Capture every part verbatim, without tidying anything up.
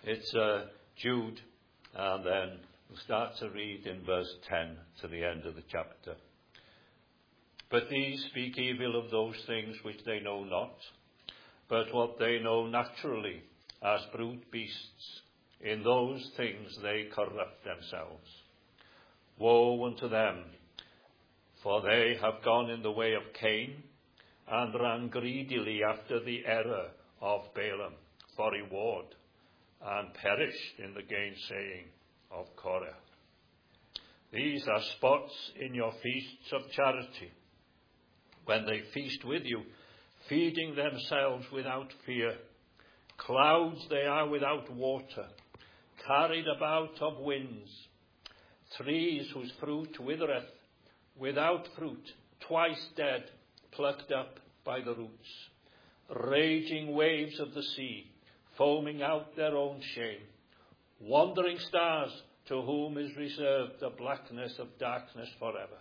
It's uh, Jude, and then we'll start to read in verse ten to the end of the chapter. But these speak evil of those things which they know not, but what they know naturally, as brute beasts, in those things they corrupt themselves. Woe unto them, for they have gone in the way of Cain, and ran greedily after the error of Balaam for reward, and perished in the gainsaying of Korah. These are spots in your feasts of charity, when they feast with you, feeding themselves without fear. Clouds they are without water, carried about of winds. Trees whose fruit withereth, without fruit, twice dead, plucked up by the roots. Raging waves of the sea, foaming out their own shame. Wandering stars, to whom is reserved the blackness of darkness forever.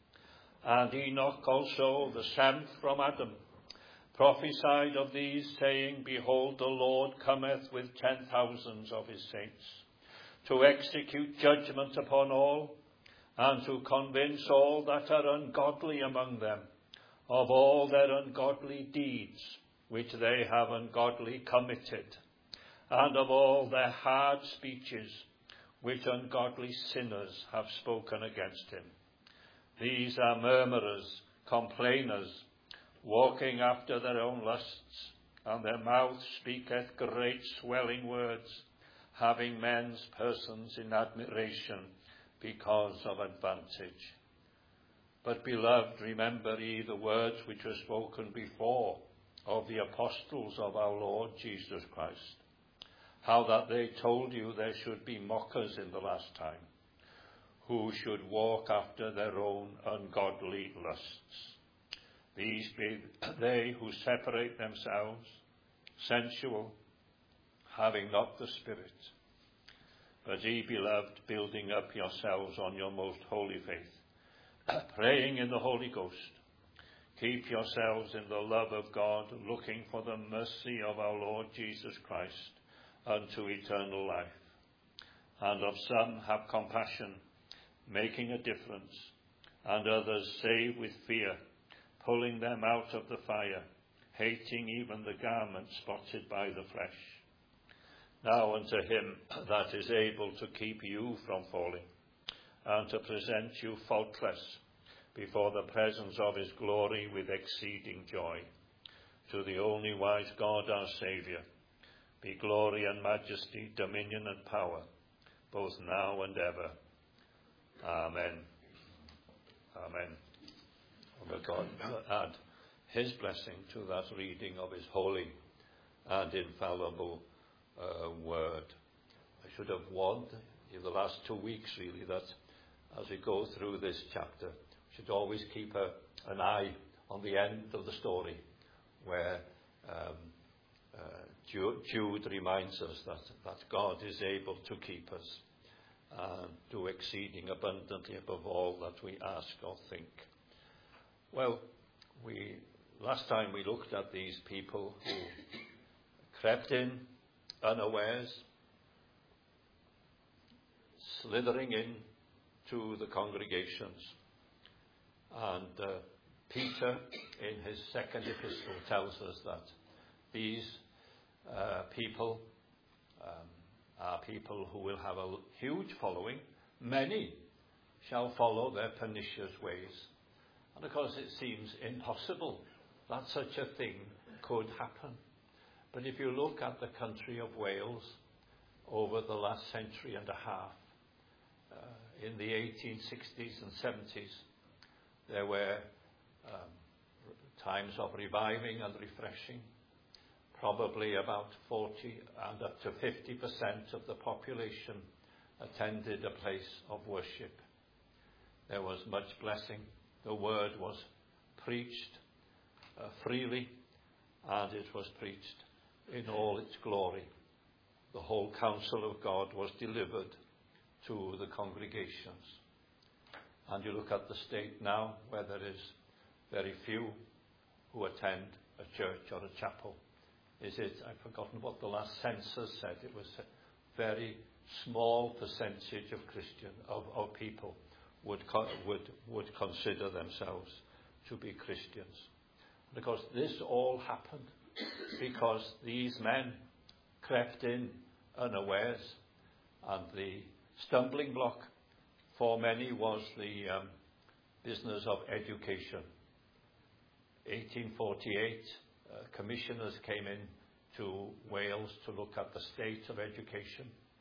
And Enoch also, the seventh from Adam, prophesied of these, saying, Behold, the Lord cometh with ten thousands of his saints, to execute judgment upon all, and to convince all that are ungodly among them of all their ungodly deeds which they have ungodly committed, and of all their hard speeches which ungodly sinners have spoken against him. These are murmurers, complainers, walking after their own lusts, and their mouth speaketh great swelling words, having men's persons in admiration because of advantage. But, beloved, remember ye the words which were spoken before of the apostles of our Lord Jesus Christ, how that they told you there should be mockers in the last time, who should walk after their own ungodly lusts. These be they who separate themselves, sensual, having not the Spirit. But ye, beloved, building up yourselves on your most holy faith, praying in the Holy Ghost, keep yourselves in the love of God, looking for the mercy of our Lord Jesus Christ unto eternal life. And of some have compassion, making a difference, and others save with fear, pulling them out of the fire, hating even the garment spotted by the flesh. Now unto him that is able to keep you from falling, and to present you faultless before the presence of his glory with exceeding joy, to the only wise God our Saviour, be glory and majesty, dominion and power, both now and ever. Amen. Amen. May God add his blessing to that reading of his holy and infallible uh, word. I should have warned you the last two weeks, really, that as we go through this chapter, we should always keep a, an eye on the end of the story, where um, uh, Jude, Jude reminds us that, that God is able to keep us and do exceeding abundantly above all that we ask or think. Well, we last time we looked at these people who crept in unawares, slithering in to the congregations. And uh, Peter, in his second epistle, tells us that these uh, people um, are people who will have a huge following. Many shall follow their pernicious ways. And of course it seems impossible that such a thing could happen. But if you look at the country of Wales over the last century and a half, uh, in the eighteen sixties and seventies, there were um, times of reviving and refreshing. Probably about forty and up to fifty percent of the population attended a place of worship. There was much blessing. The word was preached uh, freely, and it was preached in all its glory. The whole counsel of God was delivered to the congregations. And you look at the state now, where there is very few who attend a church or a chapel. Is it, I've forgotten what the last census said, it was very small percentage of Christian, of, of people would, co- would, would consider themselves to be Christians. Because this all happened because these men crept in unawares, and the stumbling block for many was the um, business of education. eighteen forty-eight, uh, commissioners came in to Wales to look at the state of education.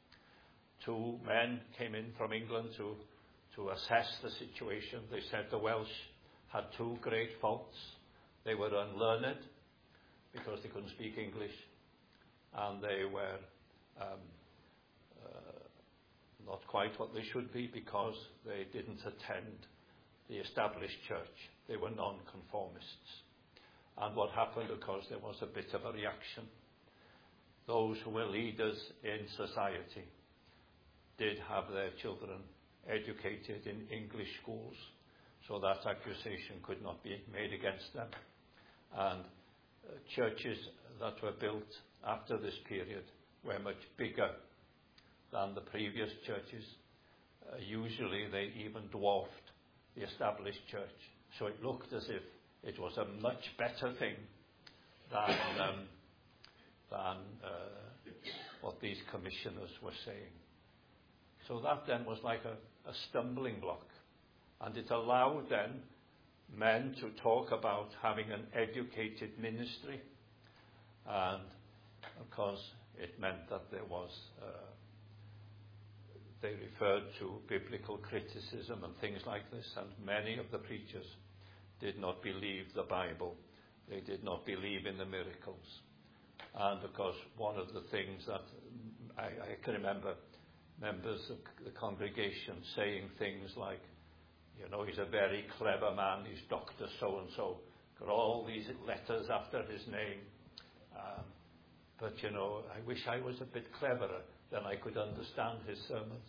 Two men came in from England to, to assess the situation. They said the Welsh had two great faults. They were unlearned because they couldn't speak English, and they were um, uh, not quite what they should be because they didn't attend the established church. They were non-conformists. And what happened, of course, there was a bit of a reaction. Those who were leaders in society did have their children educated in English schools, so that accusation could not be made against them. And uh, churches that were built after this period were much bigger than the previous churches. Uh, usually they even dwarfed the established church. So it looked as if it was a much better thing than, um, than uh, what these commissioners were saying. So that then was like a, a stumbling block. And it allowed then men to talk about having an educated ministry. And of course it meant that there was, uh, they referred to biblical criticism and things like this, and many of the preachers did not believe the Bible. They did not believe in the miracles. And of course one of the things that I, I can remember members of the congregation saying things like, you know, he's a very clever man, he's Doctor So-and-so, got all these letters after his name. Um, but, you know, I wish I was a bit cleverer, then I could understand his sermons.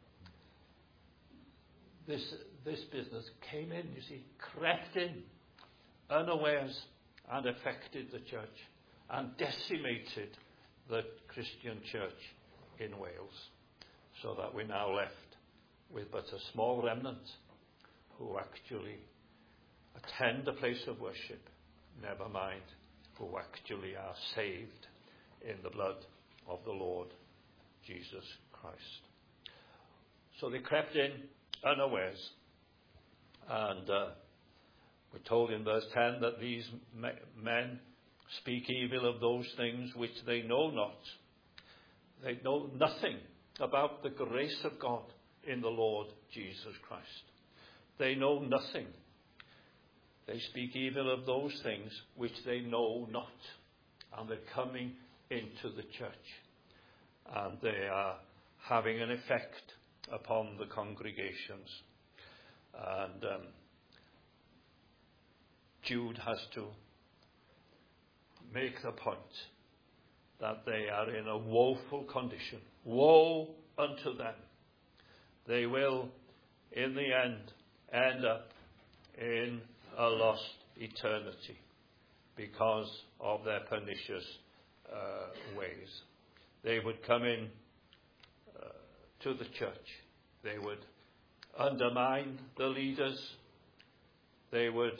This, this business came in, you see, crept in, unawares, and affected the church, and decimated the Christian church in Wales, so that we're now left with but a small remnant who actually attend a place of worship, never mind who actually are saved in the blood of the Lord Jesus Christ. So they crept in unawares, and uh, we're told in verse ten that these me- men speak evil of those things which they know not. They know nothing about the grace of God in the Lord Jesus Christ. They know nothing. They speak evil of those things which they know not. And they're coming into the church. And they are having an effect upon the congregations. And um, Jude has to make the point that they are in a woeful condition. Woe unto them. They will, in the end, end up in a lost eternity because of their pernicious uh, ways. They would come in uh, to the church. They would undermine the leaders. They would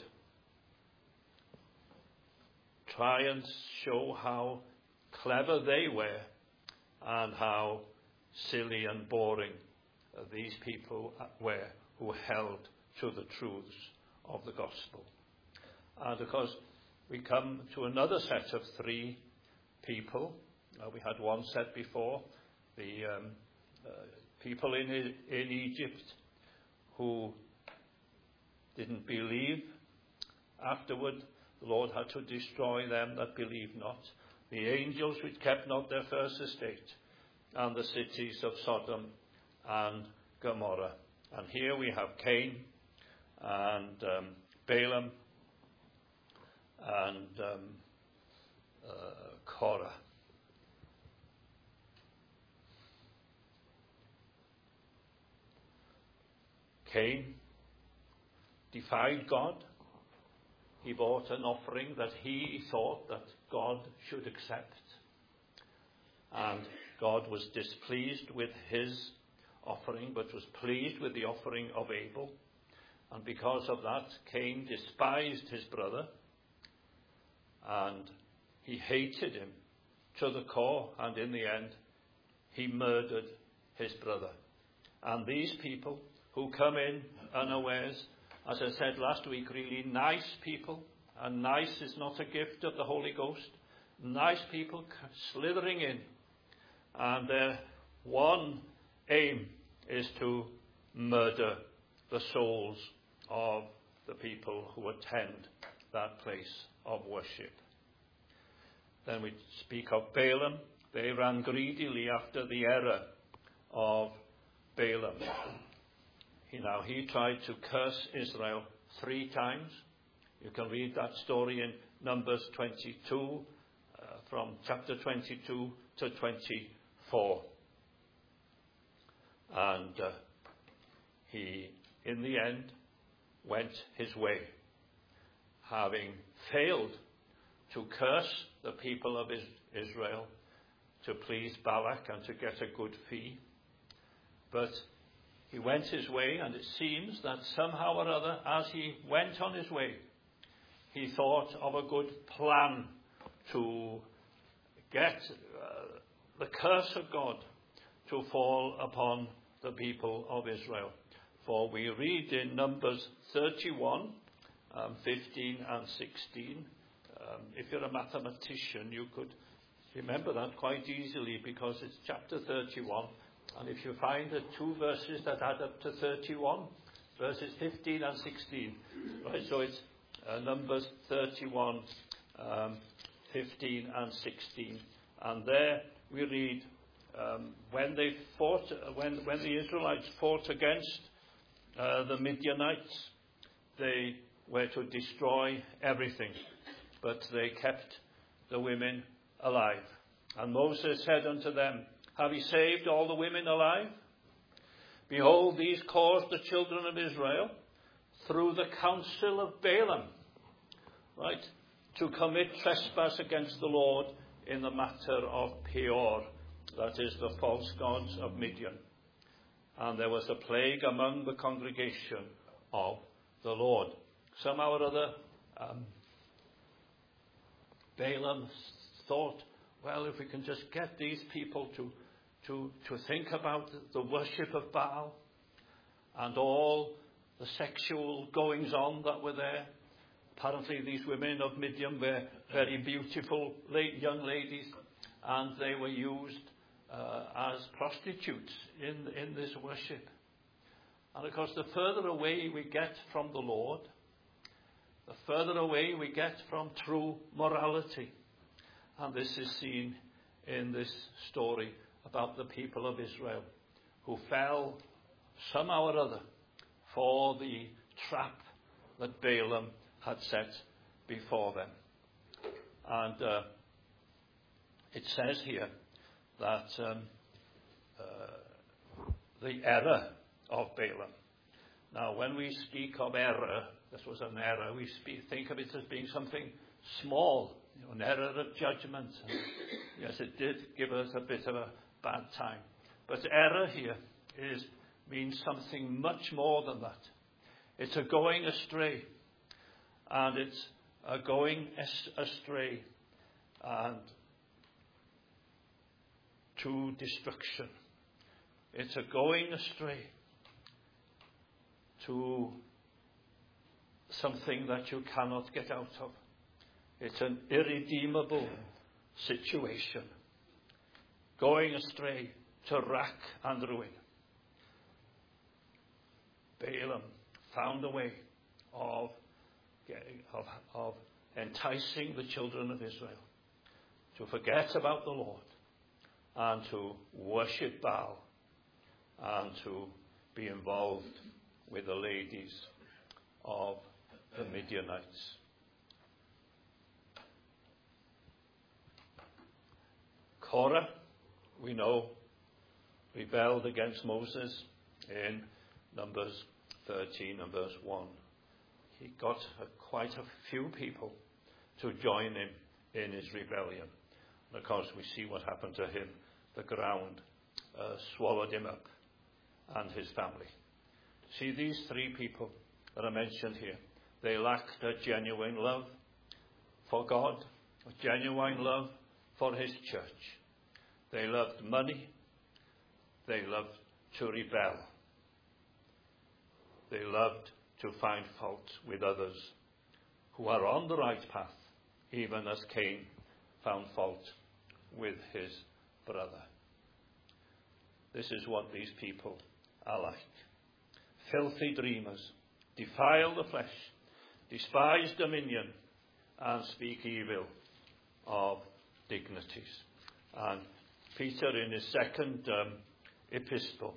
try and show how clever they were and how silly and boring uh, these people were who held to the truths of the gospel. And of course, we come to another set of three people. Uh, we had one set before, the um, uh, people in, in Egypt who didn't believe. Afterward, the Lord had to destroy them that believed not. The angels which kept not their first estate, and the cities of Sodom and Gomorrah. And here we have Cain and um, Balaam and um, uh, Korah. Cain defied God. He brought an offering that he thought that God should accept. and God was displeased with his offering, but was pleased with the offering of Abel. And because of that, Cain despised his brother, and he hated him to the core, and in the end, he murdered his brother. And these people who come in unawares, as I said last week, really nice people, and nice is not a gift of the Holy Ghost, nice people slithering in, and their one aim is to murder the souls of the people who attend that place of worship. Then we speak of Balaam. They ran greedily after the error of Balaam. He, now, he tried to curse Israel three times. You can read that story in Numbers twenty-two, uh, from chapter twenty-two to twenty-four. And uh, he, in the end, went his way, having failed to curse the people of Israel to please Balak and to get a good fee. But he went his way, and it seems that somehow or other, as he went on his way, he thought of a good plan to get uh, the curse of God to fall upon the people of Israel. For we read in Numbers thirty-one, um, fifteen and sixteen. Um, if you're a mathematician, you could remember that quite easily, because it's chapter thirty-one. And if you find the two verses that add up to thirty-one, verses fifteen and sixteen. Right, so it's uh, Numbers thirty-one, um, fifteen and sixteen. And there we read, um, when they fought, when, when the Israelites fought against uh, the Midianites, they were to destroy everything, but they kept the women alive. And Moses said unto them, have ye saved all the women alive? Behold, these caused the children of Israel, through the counsel of Balaam, right, to commit trespass against the Lord in the matter of Peor, that is, the false gods of Midian. And there was a plague among the congregation of the Lord. Somehow or other, um, Balaam thought, well, if we can just get these people to To, to think about the worship of Baal and all the sexual goings-on that were there. Apparently these women of Midian were very beautiful young ladies, and they were used uh, as prostitutes in, in this worship. And of course, the further away we get from the Lord, the further away we get from true morality. And this is seen in this story about the people of Israel, who fell somehow or other for the trap that Balaam had set before them. And uh, it says here that um, uh, the error of Balaam. Now, when we speak of error, this was an error, we speak, think of it as being something small, you know, an error of judgment. And yes, it did give us a bit of a bad time. But error here is means something much more than that. It's a going astray. And it's a going astray and to destruction. It's a going astray to something that you cannot get out of. It's an irredeemable situation. Going astray to rack and ruin. Balaam found a way of, of, of enticing the children of Israel to forget about the Lord and to worship Baal and to be involved with the ladies of the Midianites. Korah, we know, rebelled against Moses in Numbers thirteen and verse one. He got a, quite a few people to join him in his rebellion. And of course, we see what happened to him. The ground uh, swallowed him up and his family. See, these three people that are mentioned here, they lacked a genuine love for God, a genuine love for his church. They loved money. They loved to rebel. They loved to find fault with others who are on the right path, even as Cain found fault with his brother. This is what these people are like. Filthy dreamers, defile the flesh, despise dominion, and speak evil of dignities. And Peter, in his second um, epistle,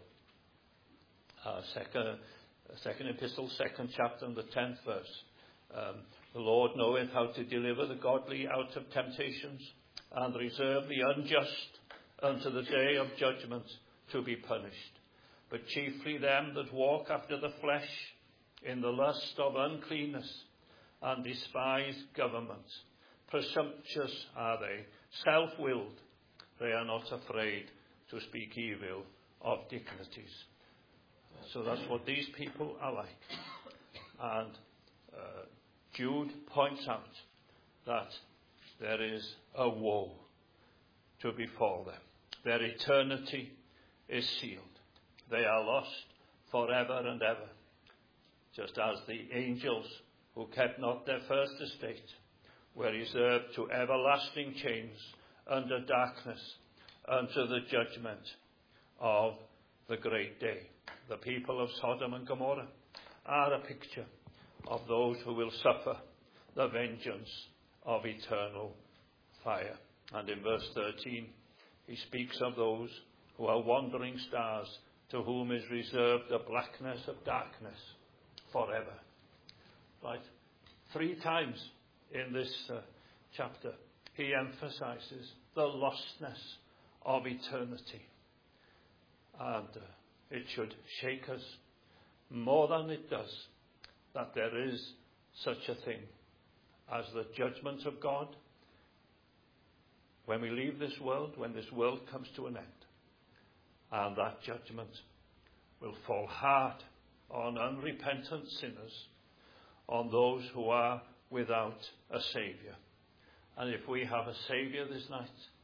uh, second, second epistle, second chapter, and the tenth verse, um, the Lord knoweth how to deliver the godly out of temptations, and reserve the unjust unto the day of judgment to be punished. But chiefly them that walk after the flesh in the lust of uncleanness, and despise government. Presumptuous are they, self-willed. They are not afraid to speak evil of dignities. So that's what these people are like. And uh, Jude points out that there is a woe to befall them. Their eternity is sealed. They are lost forever and ever, just as the angels who kept not their first estate were reserved to everlasting chains under darkness unto the judgment of the great day. The people of Sodom and Gomorrah are a picture of those who will suffer the vengeance of eternal fire. And in verse thirteen, he speaks of those who are wandering stars, to whom is reserved the blackness of darkness forever. Right? Three times in this uh, chapter, he emphasizes the lostness of eternity. And uh, it should shake us more than it does that there is such a thing as the judgment of God when we leave this world, when this world comes to an end. And that judgment will fall hard on unrepentant sinners, on those who are without a Saviour. And if we have a Saviour this night,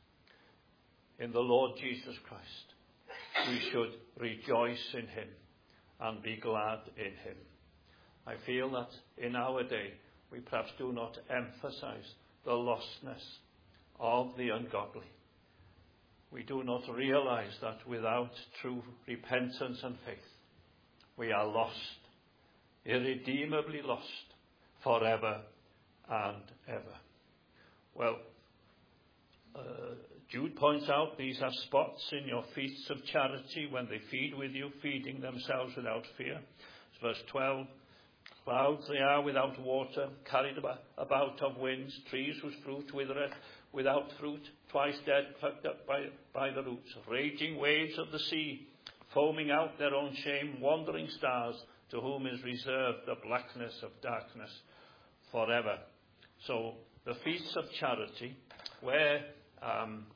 in the Lord Jesus Christ, we should rejoice in him and be glad in him. I feel that in our day, we perhaps do not emphasize the lostness of the ungodly. We do not realize that without true repentance and faith, we are lost, irredeemably lost, forever and ever. Well, uh, Jude points out these are spots in your feasts of charity when they feed with you, feeding themselves without fear. It's verse twelve. Clouds they are without water, carried about of winds, trees whose fruit withereth, without fruit, twice dead, plucked up by, by the roots, raging waves of the sea, foaming out their own shame, wandering stars, to whom is reserved the blackness of darkness forever. So the feasts of charity, where um,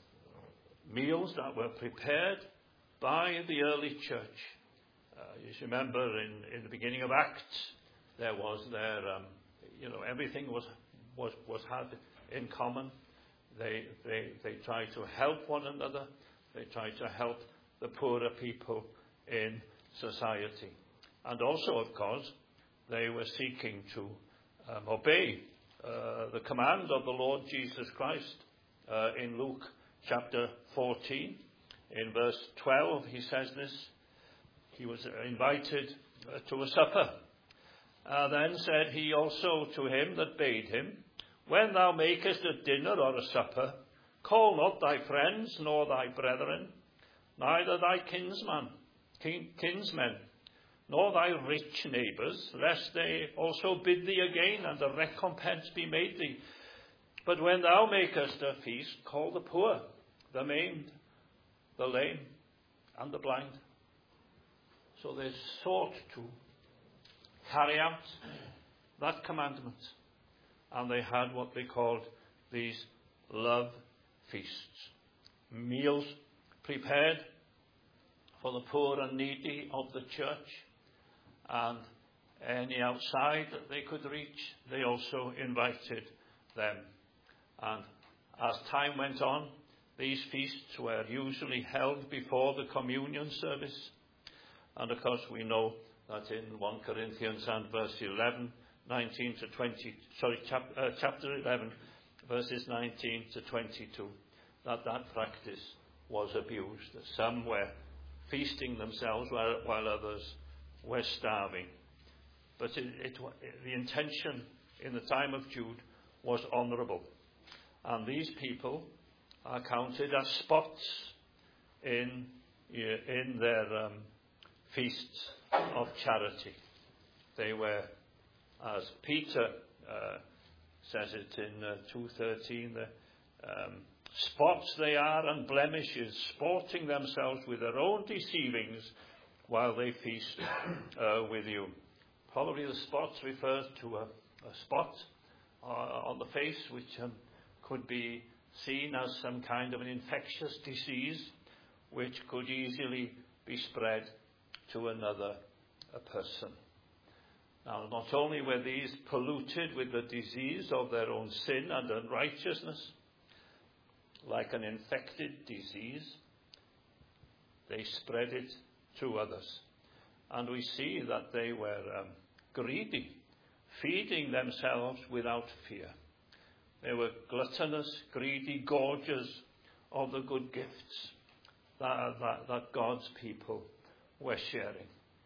meals that were prepared by the early church. Uh, you remember in, in the beginning of Acts, there was their, um, you know, everything was was was had in common. They they they tried to help one another. They tried to help the poorer people in society, and also, of course, they were seeking to um, obey uh, the command of the Lord Jesus Christ uh, in Luke chapter fourteen, in verse twelve. He says this. He was invited uh, to a supper. Uh, then said he also to him that bade him, When thou makest a dinner or a supper, call not thy friends, nor thy brethren, neither thy kinsman, kin, kinsmen, nor thy rich neighbours, lest they also bid thee again, and a recompense be made thee. But when thou makest a feast, call the poor, the maimed, the lame, and the blind. So they sought to carry out that commandment. And they had what they called these love feasts. Meals prepared for the poor and needy of the church, and any outside that they could reach, they also invited them. And as time went on, these feasts were usually held before the communion service. And of course we know that in First Corinthians and verse eleven, nineteen to twenty, sorry, chap, uh, chapter eleven, verses nineteen to twenty-two, that that practice was abused. Some were feasting themselves while, while others were starving. But it, it, the intention in the time of Jude was honourable. And these people are counted as spots in, in their um, feasts of charity. They were, as Peter uh, says it in uh, two thirteen, the um, spots they are and blemishes, sporting themselves with their own deceivings while they feast uh, with you. Probably the spots refers to a, a spot uh, on the face which um, could be seen as some kind of an infectious disease which could easily be spread to another a person. Now, not only were these polluted with the disease of their own sin and unrighteousness, like an infected disease, they spread it to others. And we see that they were um, greedy, feeding themselves without fear. They were gluttonous, greedy, gorgers of the good gifts that, that, that God's people were sharing.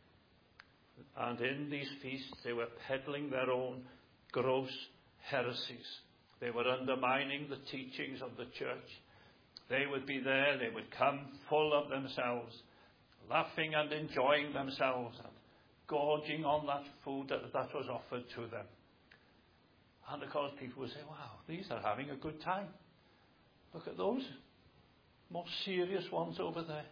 And in these feasts, they were peddling their own gross heresies. They were undermining the teachings of the church. They would be there, they would come full of themselves, laughing and enjoying themselves, and gorging on that food that, that was offered to them. And of course people would say, wow, these are having a good time. Look at those more serious ones over there,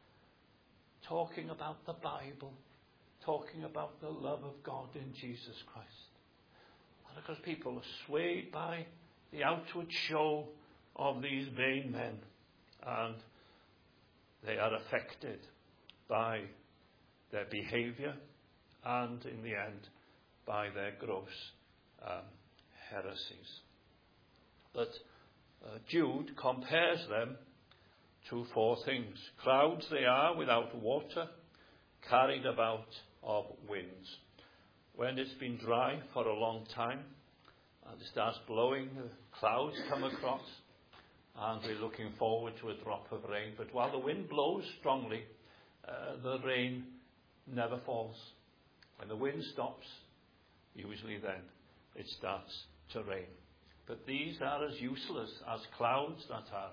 talking about the Bible, talking about the love of God in Jesus Christ. And of course people are swayed by the outward show of these vain men, and they are affected by their behaviour and in the end by their gross um, heresies. But uh, Jude compares them to four things. Clouds they are without water, carried about of winds. When it's been dry for a long time and it starts blowing, the clouds come across and we're looking forward to a drop of rain. But while the wind blows strongly, uh, the rain never falls. When the wind stops, usually then it starts to rain. But these are as useless as clouds that are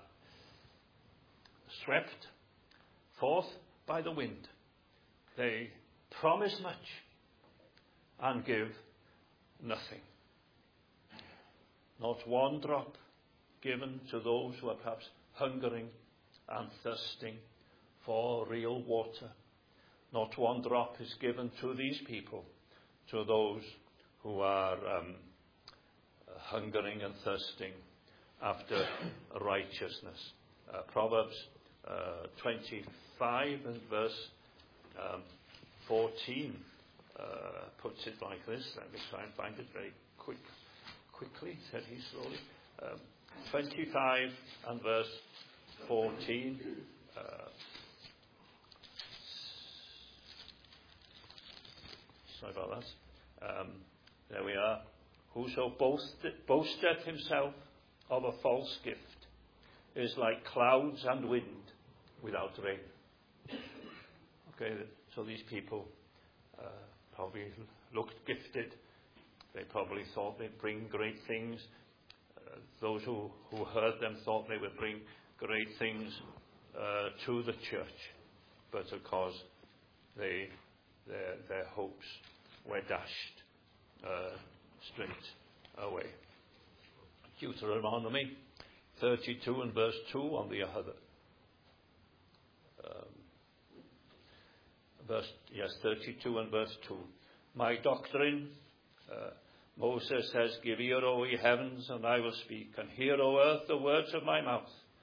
swept forth by the wind. They promise much and give nothing. Not one drop given to those who are perhaps hungering and thirsting for real water. Not one drop is given to these people, to those who are um, hungering and thirsting after righteousness. Uh, Proverbs uh, twenty-five and verse um, fourteen uh, puts it like this. Let me try and find it very quick, quickly, said he slowly. Um, twenty-five and verse fourteen. Uh, sorry about that. Um, there we are. Whoso boasteth, boasteth himself of a false gift is like clouds and wind without rain. Okay, so these people uh, probably looked gifted. They probably thought they'd bring great things. Uh, those who, who heard them thought they would bring great things uh, to the church. But of course, they, their, their hopes were dashed uh, straight away. Deuteronomy thirty-two and verse two on the other. Um, verse, yes, thirty-two and verse two. My doctrine, uh, Moses says, give ear, O ye heavens, and I will speak, and hear, O earth, the words of my mouth.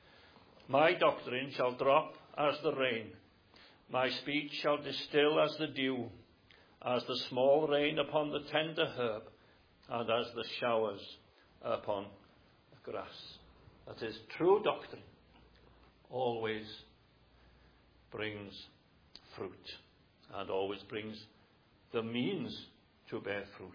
My doctrine shall drop as the rain. My speech shall distill as the dew, as the small rain upon the tender herb, and as the showers upon the grass. That is, true doctrine always brings fruit, and always brings the means to bear fruit.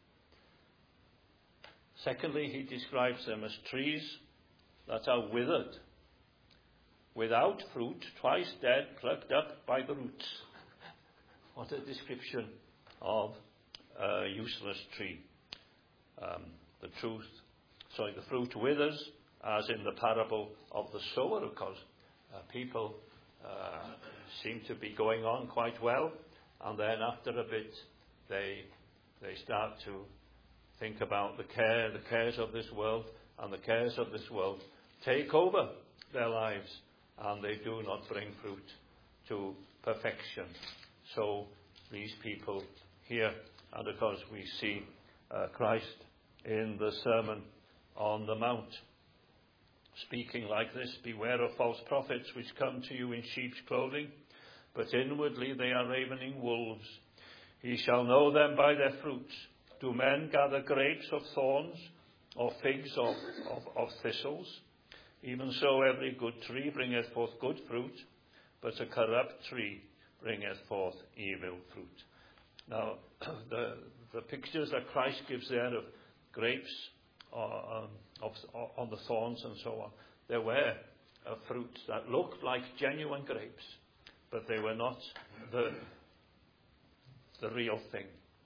Secondly, he describes them as trees that are withered, without fruit, twice dead, plucked up by the roots. What a description of a useless tree. Um, the truth, sorry, the fruit withers, as in the parable of the sower, of course. Uh, people uh, seem to be going on quite well, and then after a bit, they they start to think about the care, the cares of this world, and the cares of this world take over their lives, and they do not bring fruit to perfection. So these people here, and of course we see uh, Christ in the Sermon on the Mount, speaking like this: beware of false prophets which come to you in sheep's clothing, but inwardly they are ravening wolves. Ye shall know them by their fruits. Do men gather grapes of thorns, or figs of, of, of thistles? Even so every good tree bringeth forth good fruit, but a corrupt tree bringeth forth evil fruit. Now, the, the pictures that Christ gives there of grapes uh, um, of, on the thorns and so on, there were uh, fruits that looked like genuine grapes, but they were not the, the real thing.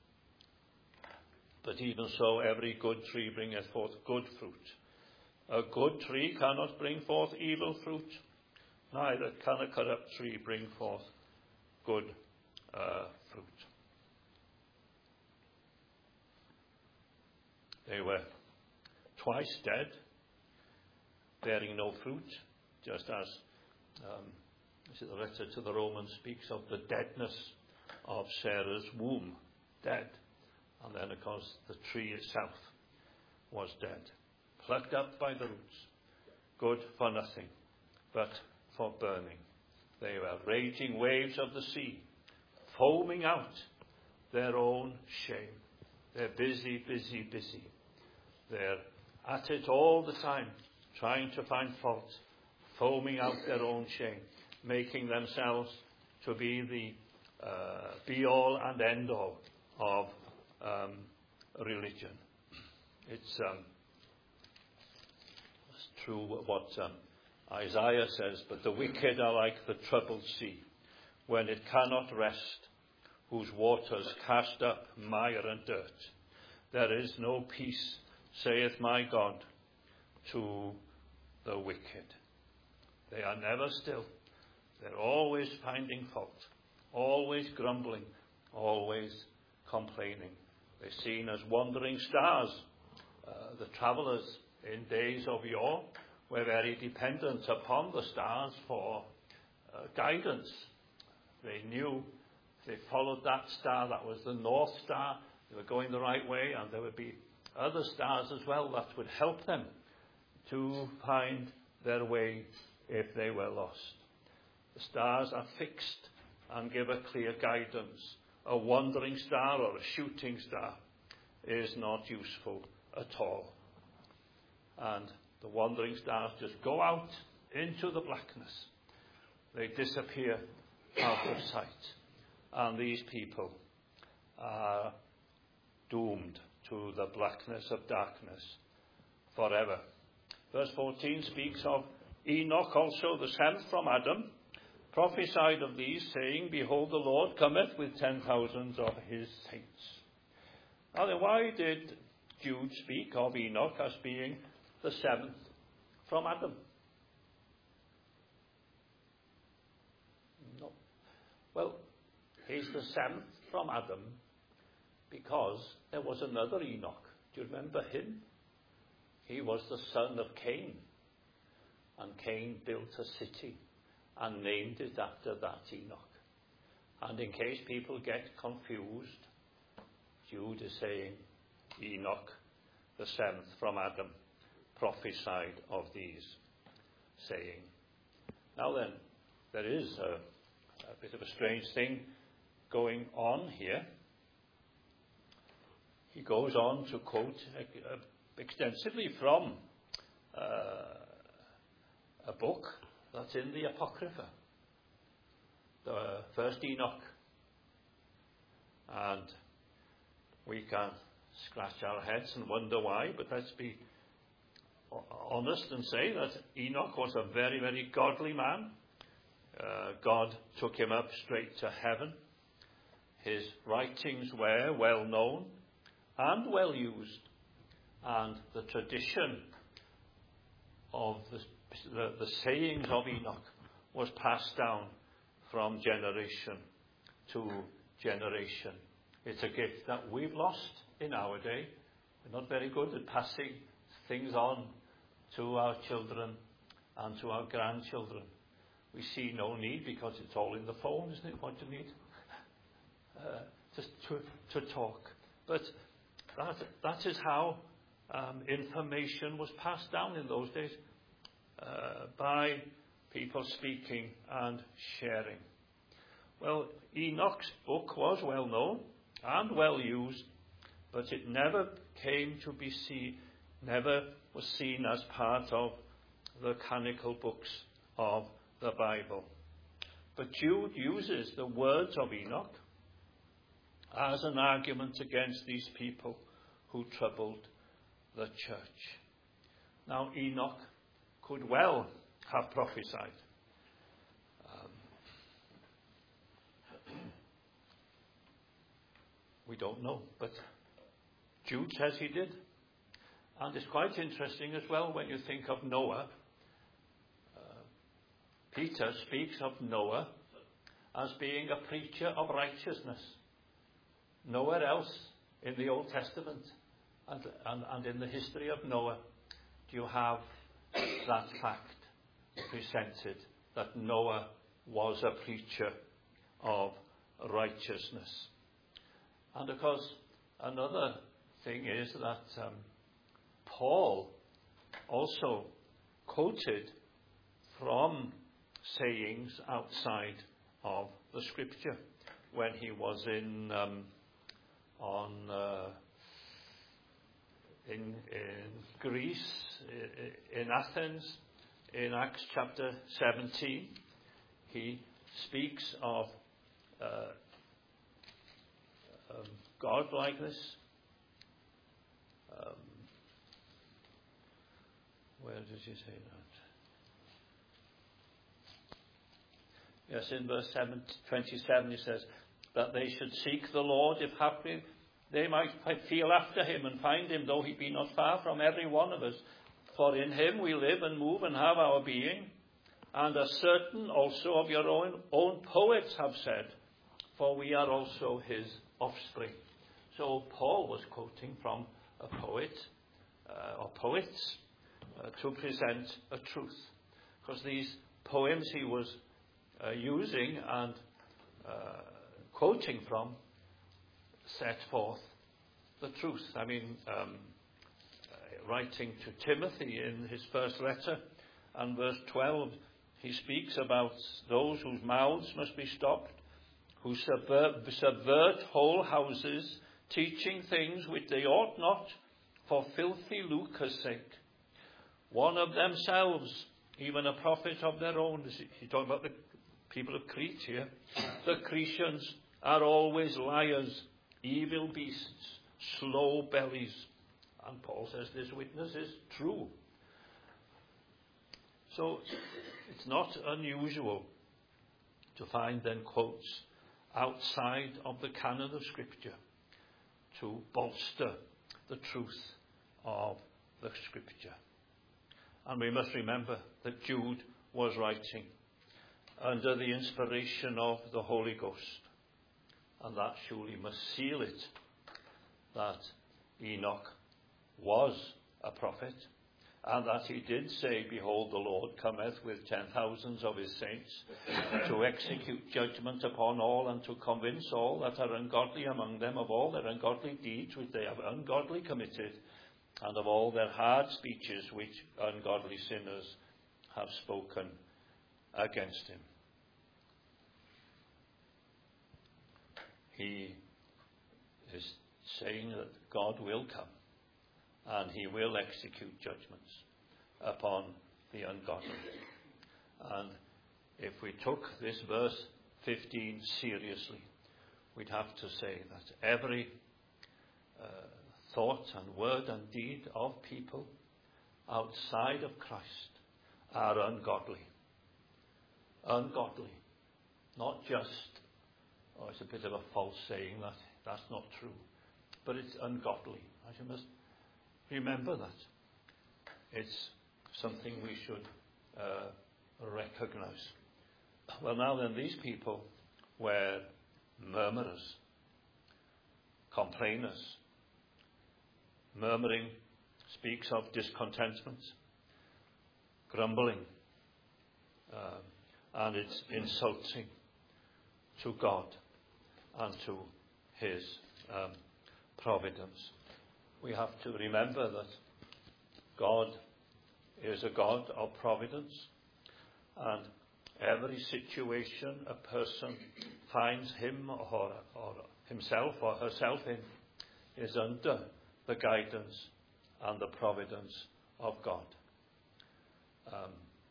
But even so, every good tree bringeth forth good fruit. A good tree cannot bring forth evil fruit, neither can a corrupt tree bring forth good uh, fruit. They were twice dead, bearing no fruit, just as um, the letter to the Romans speaks of the deadness of Sarah's womb, dead. And then, of course, the tree itself was dead, plucked up by the roots, good for nothing, but for burning. They were raging waves of the sea, foaming out their own shame. They're busy, busy, busy. They're at it all the time, trying to find fault, foaming out their own shame, making themselves to be the uh, be-all and end-all of um, religion. It's, um, it's true what um, Isaiah says, but the wicked are like the troubled sea, when it cannot rest, whose waters cast up mire and dirt. There is no peace, saith my God, to the wicked. They are never still. They're always finding fault, always grumbling, always complaining. They're seen as wandering stars. Uh, the travellers in days of yore were very dependent upon the stars for uh, guidance. They knew if they followed that star, that was the North Star, they were going the right way, and there would be other stars as well that would help them to find their way if they were lost. The stars are fixed and give a clear guidance. A wandering star or a shooting star is not useful at all. And the wandering stars just go out into the blackness. They disappear out of sight. And these people are doomed to the blackness of darkness forever. Verse fourteen speaks of Enoch also, the seventh from Adam, prophesied of these, saying, behold, the Lord cometh with ten thousands of his saints. Now then, why did Jude speak of Enoch as being the seventh from Adam? No. Well, he's the seventh from Adam because there was another Enoch. Do you remember him? He was the son of Cain. And Cain built a city and named it after that Enoch. And in case people get confused, Jude is saying Enoch, the seventh from Adam, prophesied of these, saying, Now then, there is a, a bit of a strange thing going on here. He goes on to quote uh, extensively from uh, a book that's in the Apocrypha, the first Enoch. And we can scratch our heads and wonder why, but let's be honest and say that Enoch was a very, very godly man. Uh, God took him up straight to heaven. His writings were well known and well used, and the tradition of the, the, the sayings of Enoch was passed down from generation to generation. It's a gift that we've lost in our day. We're not very good at passing things on to our children and to our grandchildren. We see no need, because it's all in the phone, isn't it, what you need? Uh, just to, to talk. But that, that is how um, information was passed down in those days, uh, by people speaking and sharing. Well, Enoch's book was well known and well used, but it never came to be seen, never was seen as part of the canonical books of the Bible. But Jude uses the words of Enoch as an argument against these people who troubled the church. Now, Enoch could well have prophesied. Um, we don't know, but Jude says he did. And it's quite interesting as well when you think of Noah. Uh, Peter speaks of Noah as being a preacher of righteousness. Nowhere else in the Old Testament and, and, and in the history of Noah do you have that fact presented, that Noah was a preacher of righteousness. And of course, another thing is that um, Paul also quoted from sayings outside of the Scripture when he was in um, on uh, in, in Greece, in Athens, in Acts chapter seventeen. He speaks of uh, um, God-likeness. Um, where does he say that? Yes, in verse seven, twenty-seven he says that they should seek the Lord, if haply they might feel after him and find him, though he be not far from every one of us. For in him we live and move and have our being. And as certain also of your own, own poets have said, for we are also his offspring. So Paul was quoting from a poet, uh, or poets, uh, to present a truth. Because these poems he was uh, using and uh, quoting from set forth the truth. I mean, um, uh, writing to Timothy in his first letter, and verse twelve, he speaks about those whose mouths must be stopped, who subvert, subvert whole houses, teaching things which they ought not, for filthy lucre's sake. One of themselves, even a prophet of their own, he's talking about the people of Crete here, the Cretians are always liars, evil beasts, slow bellies. And Paul says this witness is true. So it's not unusual to find then quotes outside of the canon of Scripture to bolster the truth of the Scripture. And we must remember that Jude was writing under the inspiration of the Holy Ghost. And that surely must seal it, that Enoch was a prophet, and that he did say, behold, the Lord cometh with ten thousands of his saints to execute judgment upon all, and to convince all that are ungodly among them of all their ungodly deeds which they have ungodly committed, and of all their hard speeches which ungodly sinners have spoken against him. He is saying that God will come and he will execute judgments upon the ungodly. And if we took this verse fifteen seriously, we'd have to say that every uh, thought and word and deed of people outside of Christ are ungodly. Ungodly. Not just, oh, it's a bit of a false saying that, that's not true, but it's ungodly. You must remember that. It's something we should uh, recognize. Well, now then, these people were murmurers, complainers. Murmuring speaks of discontentment, grumbling, uh, and it's insulting to God and to his um, providence. We have to remember that God is a God of providence, and every situation a person finds him or, or himself or herself in is under the guidance and the providence of God. Um,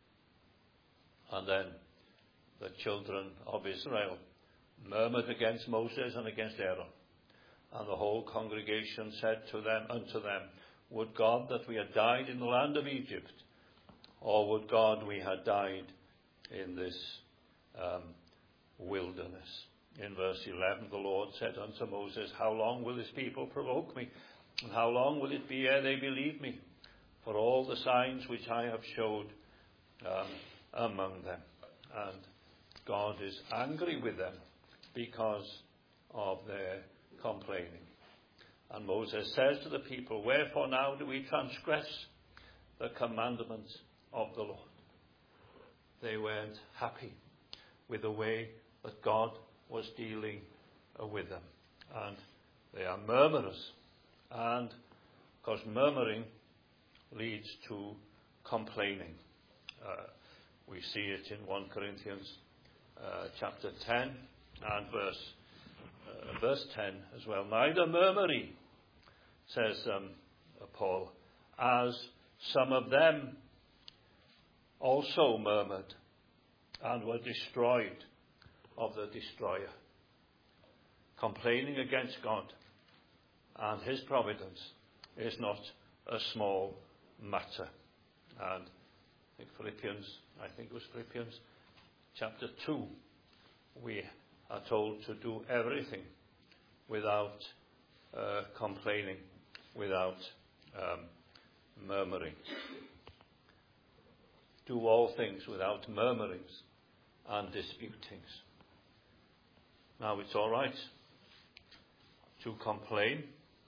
and then the children of Israel murmured against Moses and against Aaron. And the whole congregation said to them, unto them, would God that we had died in the land of Egypt, or would God we had died in this um, wilderness. In verse eleven, the Lord said unto Moses, how long will this people provoke me? And how long will it be ere they believe me? For all the signs which I have showed um, among them. And God is angry with them because of their complaining. And Moses says to the people, wherefore now do we transgress the commandments of the Lord? They weren't happy with the way that God was dealing uh, with them. And they are murmurers. And, of course, murmuring leads to complaining. Uh, we see it in First Corinthians uh, chapter ten and verse uh, verse ten as well. Neither murmur ye, says um, Paul, as some of them also murmured and were destroyed of the destroyer. Complaining against God and his providence is not a small matter. And I think Philippians, I think it was Philippians chapter two, we are told to do everything without uh, complaining, without um, murmuring. Do all things without murmurings and disputings. Now, it's all right to complain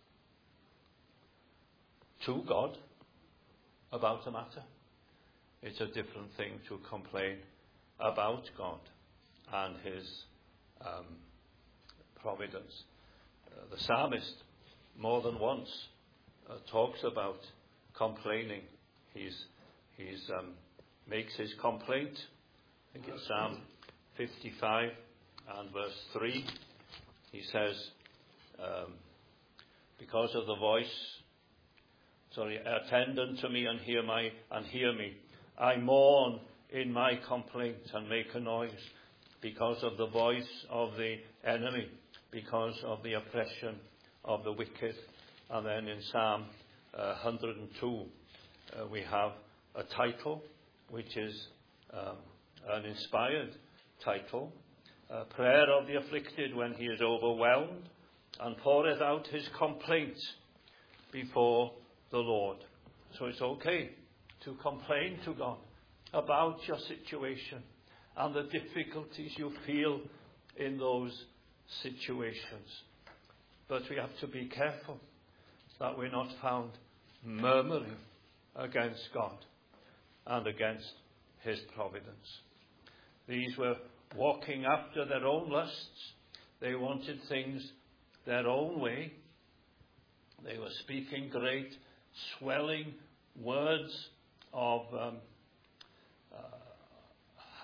to God about a matter. It's a different thing to complain about God and his um, providence. Uh, the psalmist, more than once, uh, talks about complaining. He's, he's um, makes his complaint. I think it's Psalm fifty-five and verse three. He says, um, because of the voice, sorry, attend unto me and hear my and hear me. I mourn in my complaint and make a noise because of the voice of the enemy, because of the oppression of the wicked. And then in Psalm uh, one hundred two, uh, we have a title which is um, an inspired title, uh, Prayer of the Afflicted when he is overwhelmed and poureth out his complaint before the Lord. So it's okay to complain to God about your situation and the difficulties you feel in those situations. But we have to be careful that we're not found murmuring against God and against his providence. These were walking after their own lusts. They wanted things their own way. They were speaking great, swelling words of um, uh,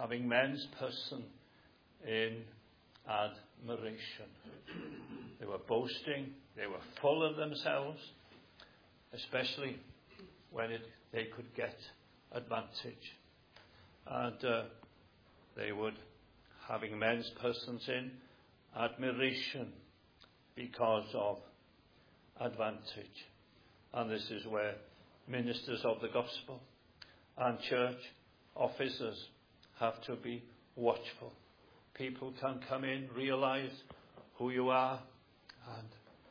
having men's person in admiration. They were boasting, they were full of themselves, especially when it, they could get advantage. And uh, they would, having men's persons in admiration because of advantage. And this is where ministers of the gospel and church officers have to be watchful. People can come in, realize who you are, and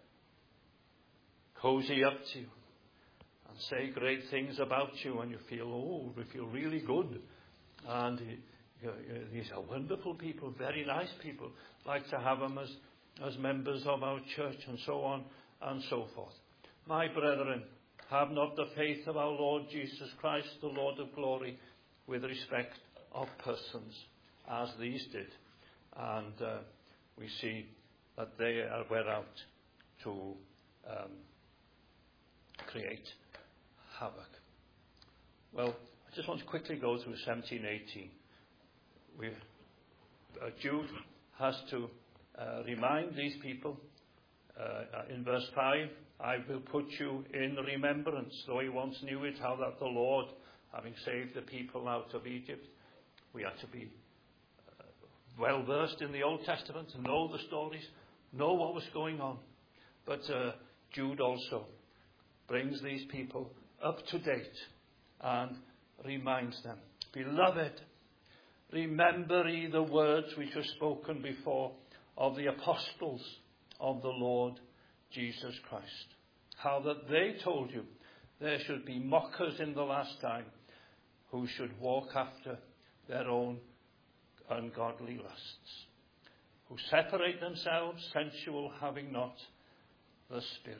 cozy up to you and say great things about you, and you feel, oh, we feel really good. And you know, these are wonderful people, very nice people. Like to have them as, as members of our church, and so on and so forth. My brethren, have not the faith of our Lord Jesus Christ, the Lord of glory, with respect of persons, as these did. And uh, we see that they are, were out to um, create havoc. Well, I just want to quickly go through seventeen eighteen. We, uh, Jude has to uh, remind these people uh, in verse five, I will put you in remembrance, though he once knew it, how that the Lord, having saved the people out of Egypt, we had to be uh, well versed in the Old Testament, to know the stories, know what was going on. But uh, Jude also brings these people up to date and reminds them, beloved, remember ye the words which were spoken before of the apostles of the Lord Jesus Christ, how that they told you there should be mockers in the last time, who should walk after their own ungodly lusts, who separate themselves, sensual, having not the Spirit.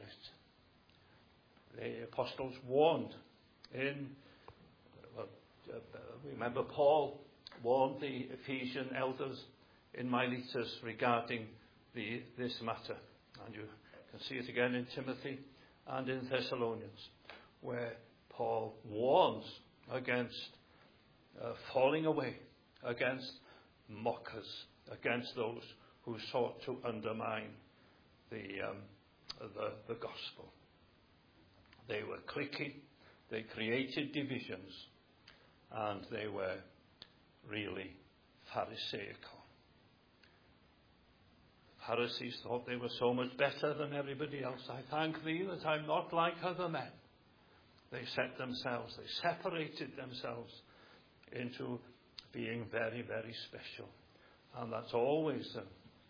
The apostles warned in, well, uh, remember Paul warned the Ephesian elders in Miletus regarding the, this matter. And you can see it again in Timothy and in Thessalonians, where Paul warns against uh, falling away, against mockers, against those who sought to undermine the, um, the, the gospel. They were cliquey, they created divisions, and they were really Pharisaical. Pharisees thought they were so much better than everybody else. I thank thee that I'm not like other men. They set themselves, they separated themselves into being very, very special. And that's always uh, uh,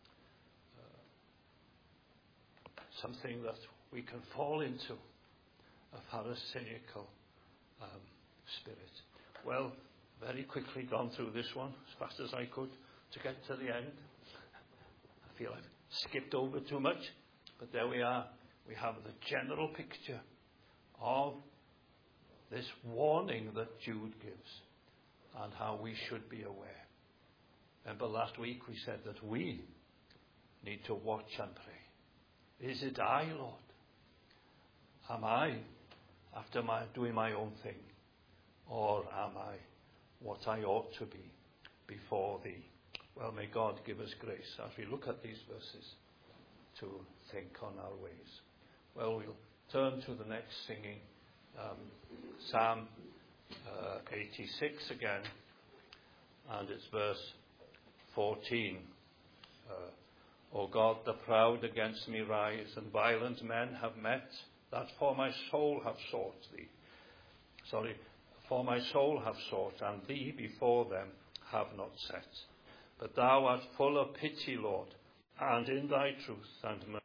something that we can fall into, a Pharisaical um, spirit. Well, very quickly gone through this one as fast as I could to get to the end. I feel I've skipped over too much, but there we are. We have the general picture of this warning that Jude gives and how we should be aware. Remember last week we said that we need to watch and pray. Is it I, Lord? Am I after my doing my own thing? Or am I what I ought to be before thee? Well, may God give us grace as we look at these verses to think on our ways. Well, we'll turn to the next singing, um, Psalm uh, eighty-six again, and it's verse fourteen. Uh, O God, the proud against me rise, and violent men have met, that for my soul have sought thee. Sorry, for my soul have sought, and thee before them have not set. But thou art full of pity, Lord, and in thy truth and mercy